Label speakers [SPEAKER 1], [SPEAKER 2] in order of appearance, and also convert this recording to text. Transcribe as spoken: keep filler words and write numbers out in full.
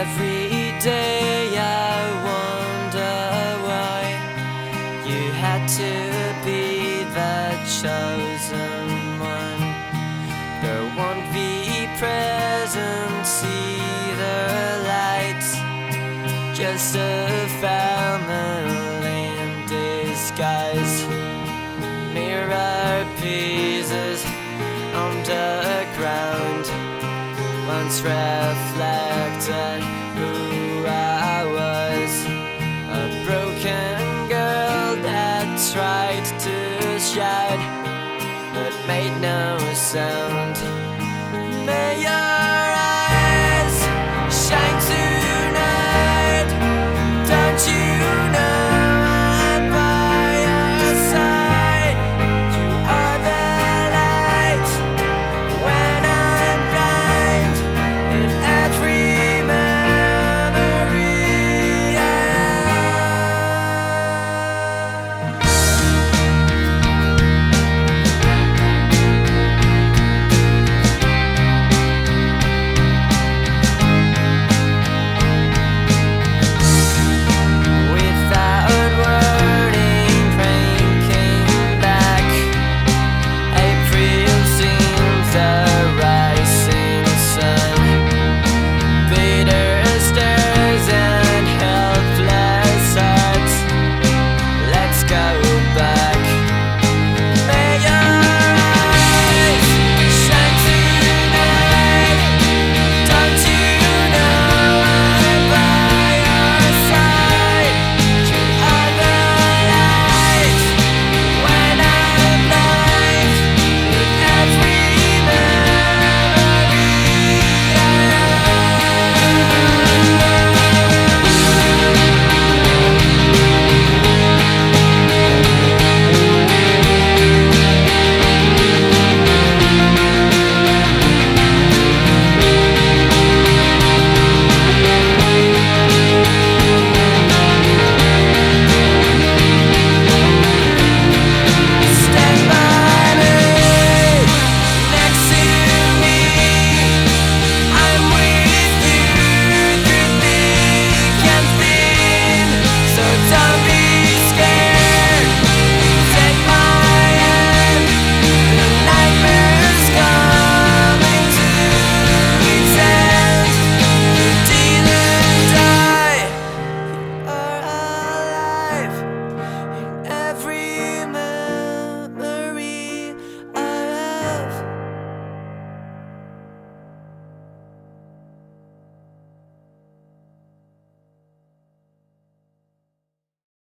[SPEAKER 1] Every day I wonder why you had to be the chosen one. There won't be present, see the lights, just a family in disguise. Mirror pieces underground once reflected who I was, a broken girl that tried to shout but made no sound. May I